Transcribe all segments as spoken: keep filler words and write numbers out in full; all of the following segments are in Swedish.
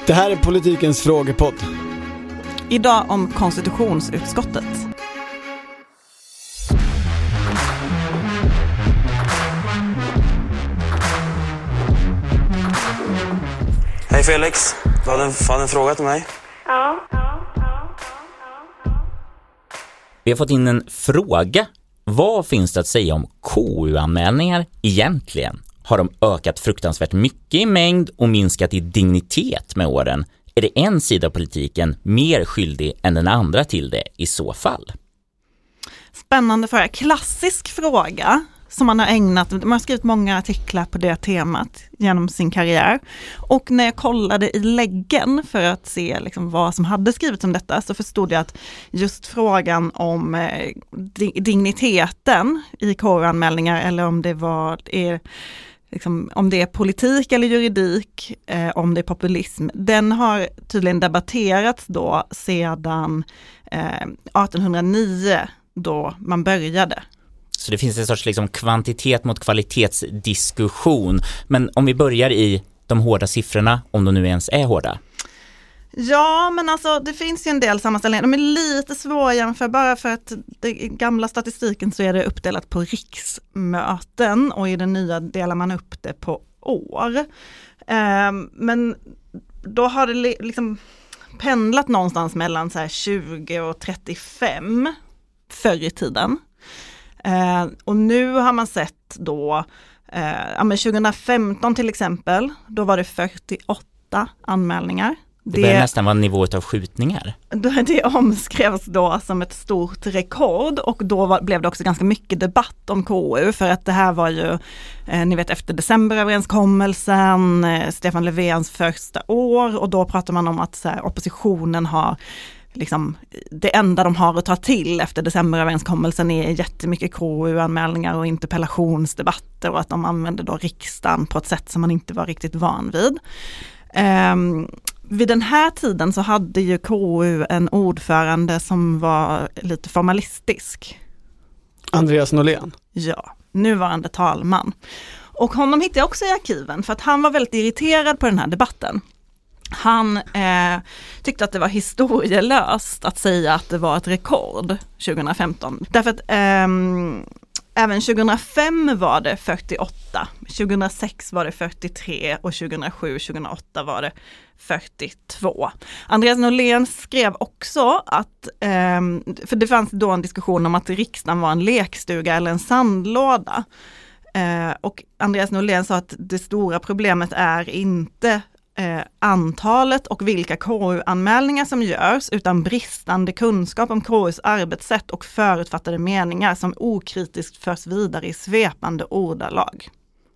Det här är Politikens frågepodd. Idag om konstitutionsutskottet. Hej Felix, du hade en, hade en fråga till mig? Ja. Vi har fått in en fråga. Vad finns det att säga om K U-anmälningar egentligen? Har de ökat fruktansvärt mycket i mängd och minskat i dignitet med åren? Är det en sida av politiken mer skyldig än den andra till det i så fall? Spännande fråga. Klassisk fråga som man har ägnat. Man har skrivit många artiklar på det temat genom sin karriär. Och när jag kollade i läggen för att se liksom vad som hade skrivits om detta, så förstod jag att just frågan om eh, digniteten i K U-anmälningar, eller om det var är, liksom, om det är politik eller juridik, eh, om det är populism, den har tydligen debatterats då sedan eh, artonhundranio då man började. Så det finns en sorts liksom kvantitet mot kvalitetsdiskussion. Men om vi börjar i de hårda siffrorna, om de nu ens är hårda. Ja, men alltså det finns ju en del sammanställningar. De är lite svårjämförbara för att i gamla statistiken så är det uppdelat på riksmöten och i den nya delar man upp det på år. Eh, men då har det liksom pendlat någonstans mellan så här tjugo och trettiofem förr i tiden. Eh, och nu har man sett då, eh, ja, men tjugohundrafemton till exempel, då var det fyrtioåtta anmälningar. Det börjar nästan vara nivået av skjutningar. Det omskrevs då som ett stort rekord, och då var, blev det också ganska mycket debatt om K U, för att det här var ju, eh, ni vet, efter decemberöverenskommelsen, eh, Stefan Löfvens första år, och då pratar man om att så här, oppositionen har liksom, det enda de har att ta till efter decemberöverenskommelsen är jättemycket K U-anmälningar och interpellationsdebatter, och att de använder då riksdagen på ett sätt som man inte var riktigt van vid. Um, vid den här tiden så hade ju K U en ordförande som var lite formalistisk. Andreas Norlén. Ja, nuvarande talman. Och honom hittade jag också i arkiven för att han var väldigt irriterad på den här debatten. Han eh, tyckte att det var historielöst att säga att det var ett rekord tjugohundrafemton. Därför att eh, även tjugohundrafem var det fyrtioåtta, tjugohundrasex var det fyrtiotre och tjugohundrasju tjugohundraåtta var det fyrtiotvå. Andreas Norlén skrev också att, eh, för det fanns då en diskussion om att riksdagen var en lekstuga eller en sandlåda. Eh, och Andreas Norlén sa att det stora problemet är inte Eh, antalet och vilka K U-anmälningar som görs, utan bristande kunskap om K U:s arbetssätt och förutfattade meningar som okritiskt förs vidare i svepande ordalag.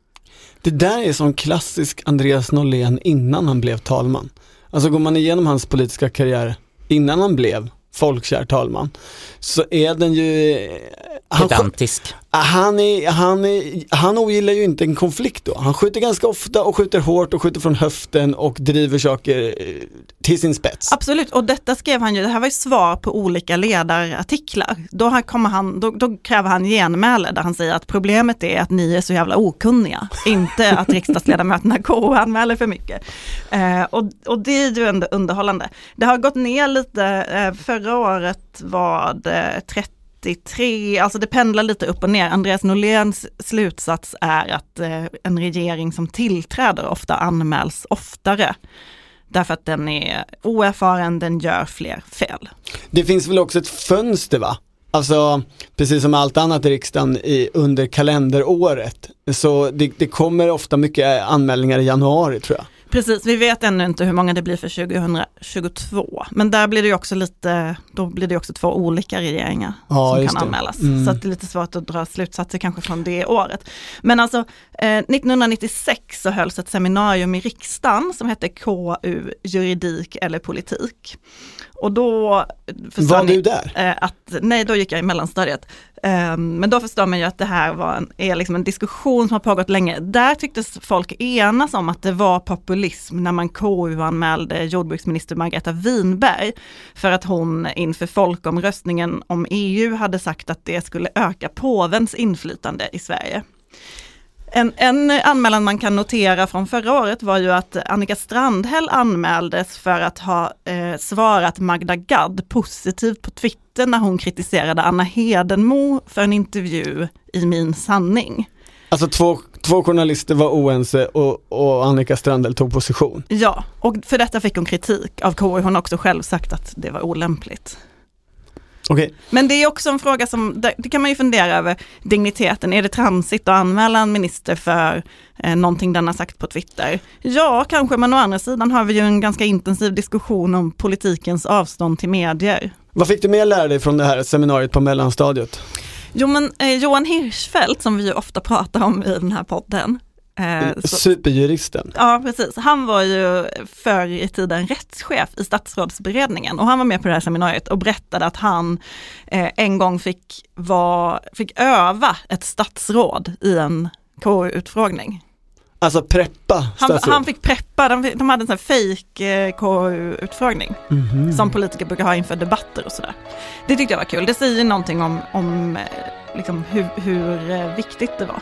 Det där är som klassisk Andreas Norlén innan han blev talman. Alltså går man igenom hans politiska karriär innan han blev folkkär talman, så är den ju pedantisk. Han, är, han, är, han ogillar ju inte en konflikt då. Han skjuter ganska ofta och skjuter hårt och skjuter från höften och driver saker till sin spets. Absolut, och detta skrev han ju, det här var ju svar på olika ledarartiklar. Då, här kommer han, då, då kräver han genmäle där han säger att problemet är att ni är så jävla okunniga. Inte att riksdagsledamöterna K U-anmäler för mycket. Eh, och, och det är ju ändå underhållande. Det har gått ner lite, eh, förra året var det trettio trettiotre, alltså det pendlar lite upp och ner. Andreas Norléns slutsats är att eh, en regering som tillträder ofta anmäls oftare. Därför att den är oerfaren, den gör fler fel. Det finns väl också ett fönster, va? Alltså, precis som allt annat i riksdagen i, under kalenderåret. Så det, det kommer ofta mycket anmälningar i januari, tror jag. Precis, vi vet ännu inte hur många det blir för tjugohundratjugotvå. Men där blir det ju också lite, då blir det också två olika regeringar ja, som kan det. anmälas. Mm. Så att det är lite svårt att dra slutsatser kanske från det året. Men alltså, eh, nittonhundranittiosex så hölls ett seminarium i riksdagen som hette K U, juridik eller politik. Och då var ni, du där? Eh, att, nej, då gick jag i mellanstadiet. Eh, men då förstår man ju att det här var en, är liksom en diskussion som har pågått länge. Där tycktes folk enas om att det var populism när man K U-anmälde jordbruksminister Margareta Winberg för att hon inför folkomröstningen om E U hade sagt att det skulle öka påvens inflytande i Sverige. En, en anmälan man kan notera från förra året var ju att Annika Strandhäll anmäldes för att ha eh, svarat Magda Gad positivt på Twitter när hon kritiserade Anna Hedenmo för en intervju i Min sanning. Alltså två, två journalister var oense och, och Annika Strandhäll tog position. Ja, och för detta fick hon kritik av K U. Hon har också själv sagt att det var olämpligt. Okay. Men det är också en fråga som, det kan man ju fundera över, digniteten. Är det tramsigt att anmäla en minister för eh, någonting den har sagt på Twitter? Ja, kanske, men å andra sidan har vi ju en ganska intensiv diskussion om politikens avstånd till medier. Vad fick du mer lära dig från det här seminariet på mellanstadiet? Jo, men eh, Johan Hirschfeldt, som vi ju ofta pratar om i den här podden. Eh, så, Superjuristen. Ja, precis. Han var ju förr i tiden rättschef i statsrådsberedningen och han var med på det här seminariet och berättade att han eh, en gång fick, var, fick öva ett statsråd i en K U-utfrågning. Alltså preppa han, han fick preppa, de, de hade en sån här fake eh, K U-utfrågning mm-hmm. som politiker brukar ha inför debatter och sådär. Det tyckte jag var kul. Det säger någonting om, om eh, liksom hur, hur eh, viktigt det var.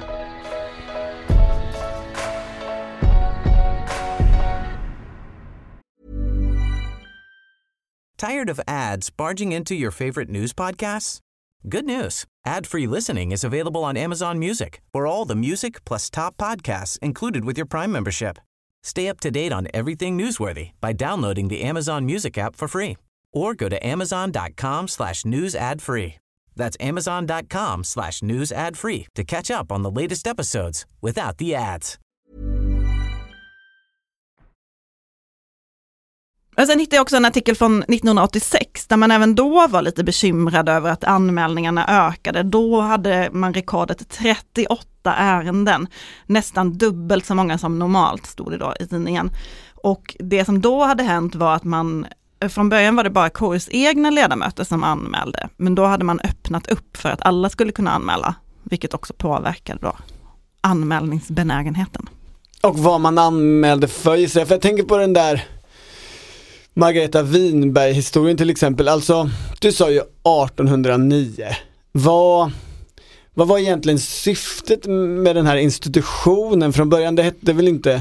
Tired of ads barging into your favorite news podcasts? Good news. Ad-free listening is available on Amazon Music for all the music plus top podcasts included with your Prime membership. Stay up to date on everything newsworthy by downloading the Amazon Music app for free or go to amazon.com slash news ad free. That's amazon.com slash news ad free to catch up on the latest episodes without the ads. Och sen hittade jag också en artikel från nittonhundraåttiosex där man även då var lite bekymrad över att anmälningarna ökade. Då hade man rekordet trettioåtta ärenden, nästan dubbelt så många som normalt, stod det då i tidningen. Och det som då hade hänt var att man, från början var det bara K U:s egna ledamöter som anmälde, men då hade man öppnat upp för att alla skulle kunna anmäla, vilket också påverkade då anmälningsbenägenheten. Och vad man anmälde för, för jag tänker på den där Margareta Winberg-historien till exempel. Alltså, du sa ju artonhundranio. Vad, vad var egentligen syftet med den här institutionen? Från början, det hette väl inte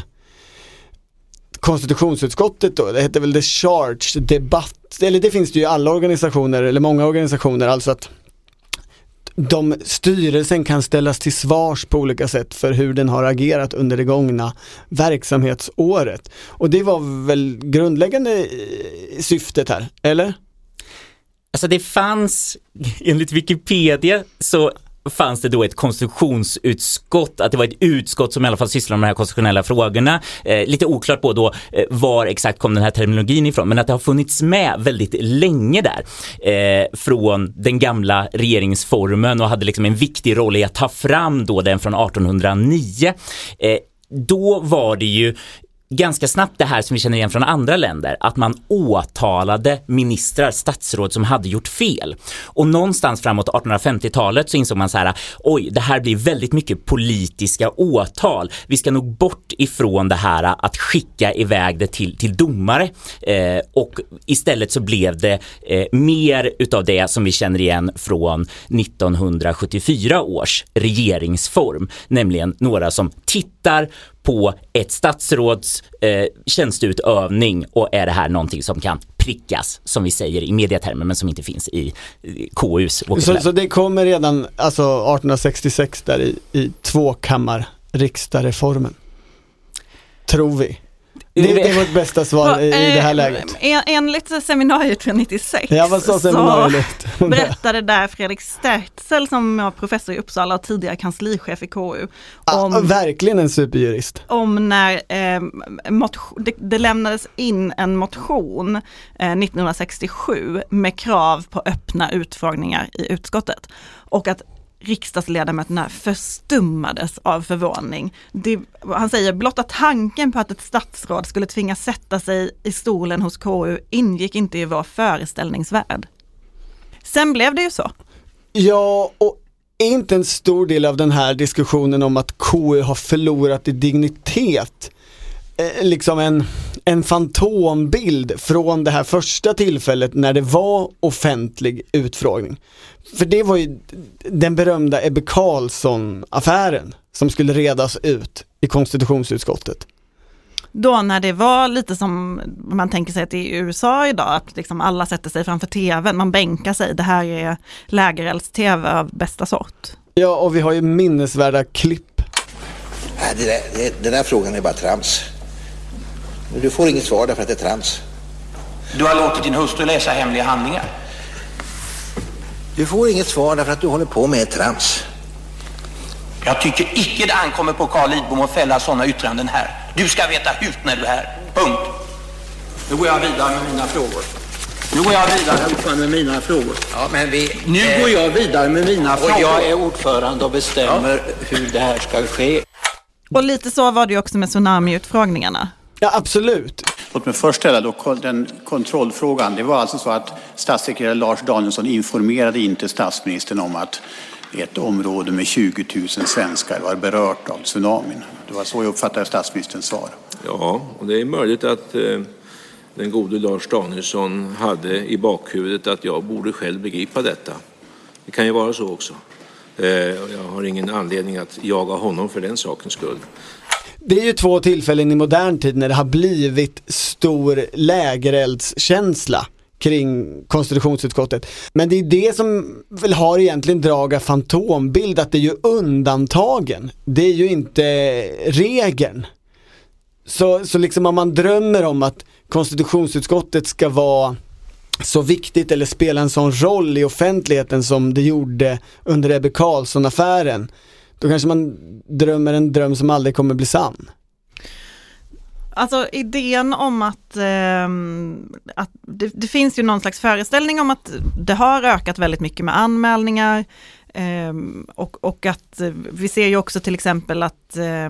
konstitutionsutskottet då? Det hette väl The Charge, debatt. Eller det finns det ju i alla organisationer, eller många organisationer. Alltså att de, styrelsen kan ställas till svars på olika sätt för hur den har agerat under det gångna verksamhetsåret. Och det var väl grundläggande syftet här, eller? Alltså det fanns, enligt Wikipedia så fanns det då ett konstitutionsutskott, att det var ett utskott som i alla fall sysslar med de här konstitutionella frågorna. Eh, lite oklart på då eh, var exakt kom den här terminologin ifrån, men att det har funnits med väldigt länge där eh, från den gamla regeringsformen och hade liksom en viktig roll i att ta fram då den från artonhundranio. Eh, då var det ju ganska snabbt det här som vi känner igen från andra länder, att man åtalade ministrar, statsråd som hade gjort fel. Och någonstans framåt artonhundrafemtiotalet så insåg man så här, oj, det här blir väldigt mycket politiska åtal. Vi ska nog bort ifrån det här att skicka iväg det till, till domare. Eh, och istället så blev det eh, mer utav det som vi känner igen från nittonhundrasjuttiofyra års regeringsform, nämligen några som tittar på ett statsråds eh, tjänsteutövning och är det här någonting som kan prickas, som vi säger i mediatermer, men som inte finns i K U:s vokabulär. Så, så det kommer redan alltså artonhundrasextiosex där i, i tvåkammar riksdagsreformen, tror vi. Det, det var ett bästa svar i, i det här läget. En, enligt seminariet från nittiosex ja, vad sa seminariet? Så berättade där Fredrik Stertzel, som var professor i Uppsala och tidigare kanslichef i K U. Om, ah, verkligen en superjurist. Om när eh, motion, det, det lämnades in en motion eh, nittonhundrasextiosju med krav på öppna utfrågningar i utskottet. Och att riksdagsledamöterna förstummades av förvåning. Det, han säger, blotta tanken på att ett statsråd skulle tvingas sätta sig i stolen hos K U ingick inte i vår föreställningsvärld. Sen blev det ju så. Ja, och inte en stor del av den här diskussionen om att K U har förlorat i dignitet. Eh, liksom en, en fantombild från det här första tillfället när det var offentlig utfrågning. För det var ju den berömda Ebbe Carlsson-affären som skulle redas ut i konstitutionsutskottet. Då när det var lite som man tänker sig att det är i U S A idag, att liksom alla sätter sig framför tvn, man bänkar sig, det här är lägerelds-tv av bästa sort. Ja, och vi har ju minnesvärda klipp. Nej, det där, det, den här frågan är bara trams. Du får inget svar därför att det är trams. Du har låtit din hustru läsa hemliga handlingar. Du får inget svar därför att du håller på med trams. Jag tycker icke det ankommer på Carl Lidbom att fälla sådana yttranden här. Du ska veta hut när du är här. Punkt. Nu går jag vidare med mina frågor. Nu går jag vidare, ordförande, med mina frågor. Ja, men vi... Nu eh, går jag vidare med mina och frågor. Och jag är ordförande och bestämmer ja. hur det här ska ske. Och lite så var det ju också med tsunami-utfrågningarna. Ja, absolut. Låt mig först ställa då den kontrollfrågan. Det var alltså så att statssekreterare Lars Danielsson informerade inte statsministern om att ett område med tjugo tusen svenskar var berört av tsunamin. Det var så jag uppfattade statsministerns svar. Ja, och det är möjligt att eh, den gode Lars Danielsson hade i bakhuvudet att jag borde själv begripa detta. Det kan ju vara så också. Eh, jag har ingen anledning att jaga honom för den sakens skull. Det är ju två tillfällen i modern tid när det har blivit stor lägereldskänsla kring konstitutionsutskottet. Men det är det som väl har egentligen drag av fantombild, att det är ju undantagen. Det är ju inte regeln. Så, så liksom om man drömmer om att konstitutionsutskottet ska vara så viktigt eller spela en sån roll i offentligheten som det gjorde under Ebbe Carlsson-affären, då kanske man drömmer en dröm som aldrig kommer bli sann. Alltså idén om att, eh, att det, det finns ju någon slags föreställning om att det har ökat väldigt mycket med anmälningar eh, och, och att vi ser ju också till exempel att eh,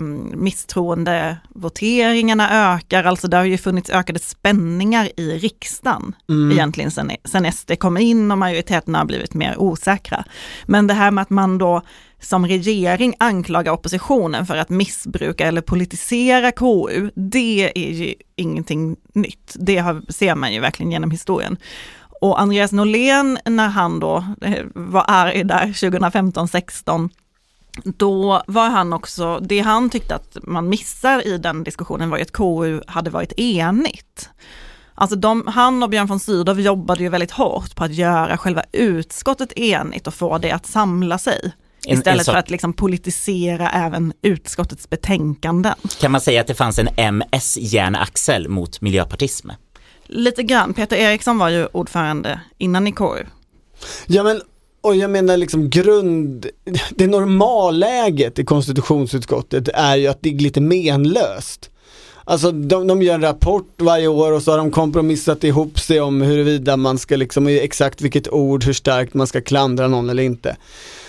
misstroendevoteringarna ökar, alltså det har ju funnits ökade spänningar i riksdagen mm. egentligen sen, sen S D kom in och majoriteten har blivit mer osäkra. Men det här med att man då som regering anklagar oppositionen för att missbruka eller politisera K U, det är ju ingenting nytt. Det har, ser man ju verkligen genom historien. Och Andreas Norlén, när han då var arg där tjugohundrafemton sexton, då var han också, det han tyckte att man missar i den diskussionen var ju att K U hade varit enigt. Alltså de, han och Björn von Sydow jobbade ju väldigt hårt på att göra själva utskottet enigt och få det att samla sig. Istället en, en så... för att liksom politisera även utskottets betänkanden. Kan man säga att det fanns en M S-järnaxel mot miljöpartism? Lite grann. Peter Eriksson var ju ordförande innan i K U. Ja, men och jag menar liksom grund... Det normalläget i konstitutionsutskottet är ju att det är lite menlöst. Alltså de, de gör en rapport varje år och så har de kompromissat ihop sig om huruvida man ska liksom, exakt vilket ord, hur starkt man ska klandra någon eller inte.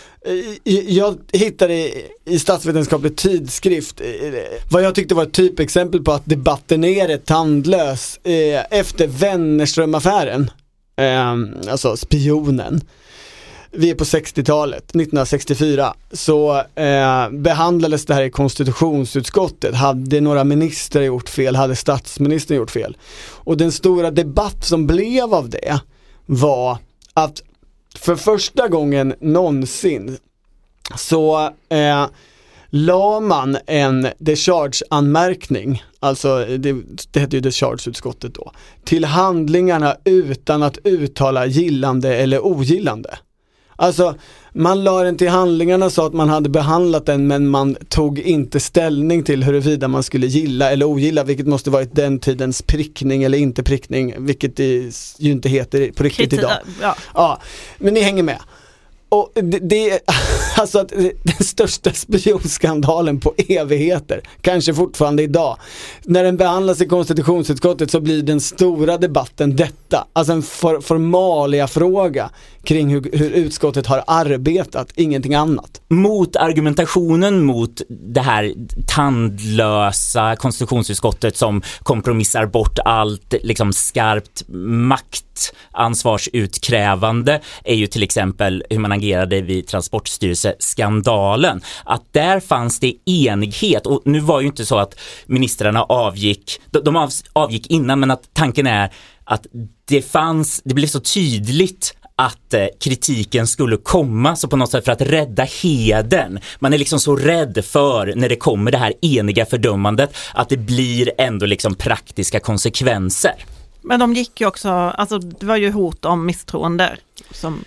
Jag hittade i statsvetenskaplig tidskrift vad jag tyckte var ett typexempel på att debatten är rätt tandlös efter Wennerström-affären, alltså spionen. Vi är på sextiotalet, nittonhundrasextiofyra, så eh, behandlades det här i konstitutionsutskottet. Hade några ministrar gjort fel, hade statsministern gjort fel. Och den stora debatt som blev av det var att för första gången någonsin så eh, la man en decharge-anmärkning, alltså det, det heter ju decharge-utskottet då, till handlingarna utan att uttala gillande eller ogillande. Alltså man la den till handlingarna så att man hade behandlat den, men man tog inte ställning till huruvida man skulle gilla eller ogilla, vilket måste varit den tidens prickning eller inte prickning, vilket det ju inte heter på riktigt Kritik, idag. Ja. ja, men ni hänger med. Och det, det är alltså att den största spionskandalen på evigheter, kanske fortfarande idag. När den behandlas i konstitutionsutskottet så blir den stora debatten detta, alltså en for, formalia fråga kring hur, hur utskottet har arbetat, ingenting annat. Mot argumentationen mot det här tandlösa konstitutionsutskottet som kompromissar bort allt liksom skarpt maktansvarsutkrävande är ju till exempel hur man agerade vid Transportstyrelseskandalen. Att där fanns det enighet, och nu var ju inte så att ministrarna avgick, de avgick innan, men att tanken är att det fanns, det blev så tydligt att eh, kritiken skulle komma, så på något sätt för att rädda heden. Man är liksom så rädd för när det kommer det här eniga fördömandet att det blir ändå liksom praktiska konsekvenser. Men de gick ju också, alltså det var ju hot om misstroende som...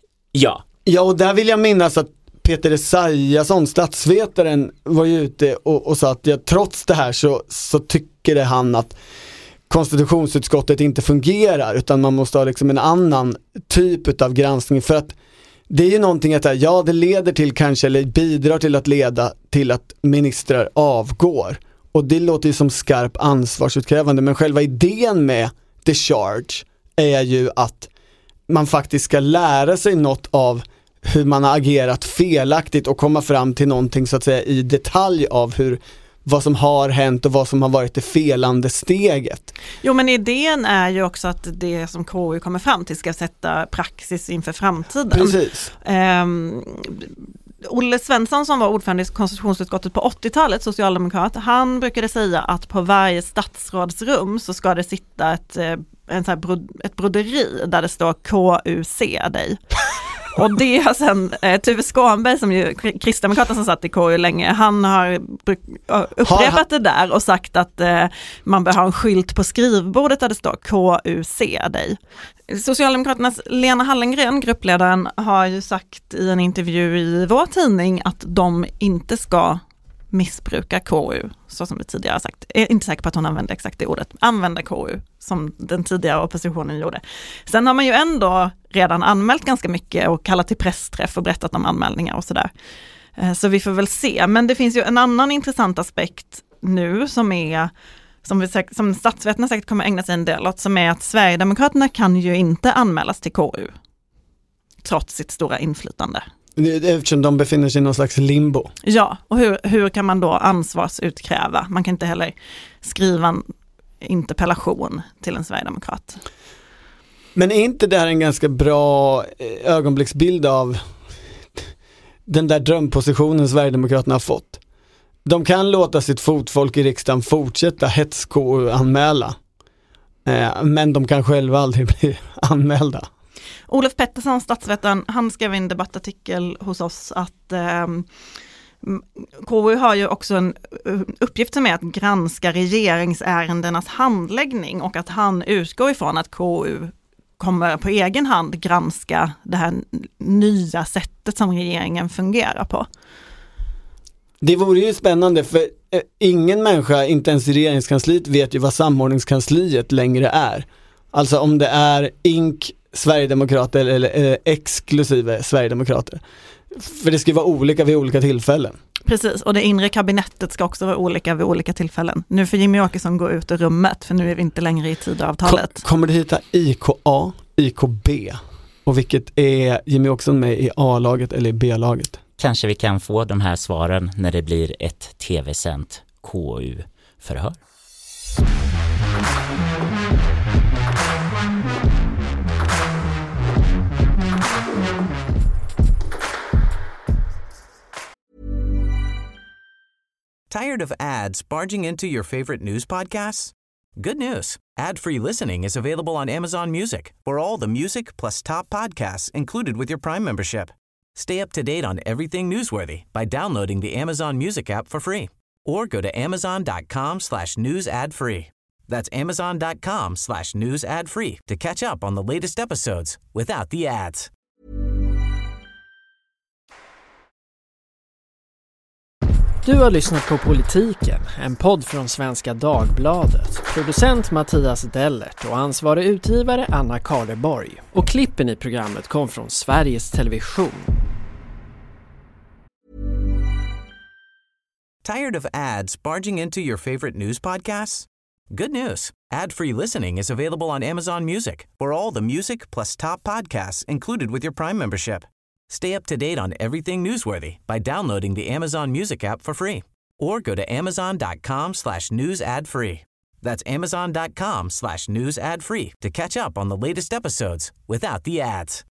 Ja. Ja, och där vill jag minnas att Peter Esaiasson, statsvetaren, var ju ute och, och sa att ja, trots det här så, så tycker det han att konstitutionsutskottet inte fungerar, utan man måste ha liksom en annan typ av granskning, för att det är ju någonting att ja, det leder till kanske, eller bidrar till att leda till att ministrar avgår, och det låter ju som skarp ansvarsutkrävande, men själva idén med discharge är ju att man faktiskt ska lära sig något av hur man har agerat felaktigt och komma fram till någonting så att säga i detalj av hur vad som har hänt och vad som har varit det felande steget. Jo, men idén är ju också att det som K U kommer fram till ska sätta praxis inför framtiden. Precis. Um, Olle Svensson som var ordförande i konstitutionsutskottet på åttiotalet, socialdemokrat, han brukade säga att på varje statsrådsrum så ska det sitta ett, en så här brod, ett broderi där det står K U C dig. Och det har sen eh, Tuve Skånberg, som ju kristdemokraten som satt i K U länge, han har upprepat det där och sagt att eh, man bör ha en skylt på skrivbordet där det står K U C dig. Socialdemokraternas Lena Hallengren, gruppledaren, har ju sagt i en intervju i vår tidning att de inte ska missbruka K U, så som vi tidigare har sagt. Jag är inte säker på att hon använde exakt det ordet. Använda K U, som den tidigare oppositionen gjorde. Sen har man ju ändå redan anmält ganska mycket och kallat till pressträff och berättat om anmälningar och sådär. Så vi får väl se. Men det finns ju en annan intressant aspekt nu som är, som, vi, som statsvetarna säkert kommer ägna sig en del åt, som är att Sverigedemokraterna kan ju inte anmälas till K U trots sitt stora inflytande. Eftersom de befinner sig i någon slags limbo. Ja, och hur, hur kan man då ansvarsutkräva? Man kan inte heller skriva en interpellation till en sverigedemokrat. Men är inte det här en ganska bra ögonblicksbild av den där drömpositionen Sverigedemokraterna har fått? De kan låta sitt fotfolk i riksdagen fortsätta hets-K U-anmäla. Eh, men de kan själva aldrig bli anmälda. Olof Pettersson, statsvetaren, han skrev en debattartikel hos oss att eh, K U har ju också en uppgift som är att granska regeringsärendenas handläggning, och att han utgår ifrån att K U kommer på egen hand granska det här nya sättet som regeringen fungerar på. Det vore ju spännande, för ingen människa, inte ens i regeringskansliet, vet ju vad samordningskansliet längre är. Alltså om det är ink Sverigedemokrater eller, eller, eller exklusive Sverigedemokrater. För det ska ju vara olika vid olika tillfällen. Precis, och det inre kabinettet ska också vara olika vid olika tillfällen. Nu får Jimmy Åkesson gå ut ur rummet, för nu är vi inte längre i Tidöavtalet. Kom, kommer du hitta I K A, I K B? Och vilket är Jimmy Åkesson med i A-laget eller i B-laget? Kanske vi kan få de här svaren när det blir ett tv-sänt K U-förhör. Tired of ads barging into your favorite news podcasts? Good news. Ad-free listening is available on Amazon Music for all the music plus top podcasts included with your Prime membership. Stay up to date on everything newsworthy by downloading the Amazon Music app for free or go to amazon.com slash news ad free. That's amazon.com slash news ad free to catch up on the latest episodes without the ads. Du har lyssnat på Politiken, en podd från Svenska Dagbladet. Producent Mattias Dellert och ansvarig utgivare Anna Karleborg. Och klippen i programmet kom från Sveriges Television. Tired of ads barging into your favorite news podcasts? Good news. Ad-free listening is available on Amazon Music for all the music plus top podcasts included with your Prime membership. Stay up to date on everything newsworthy by downloading the Amazon Music app for free or go to amazon.com slash news ad free. That's amazon.com slash news ad free to catch up on the latest episodes without the ads.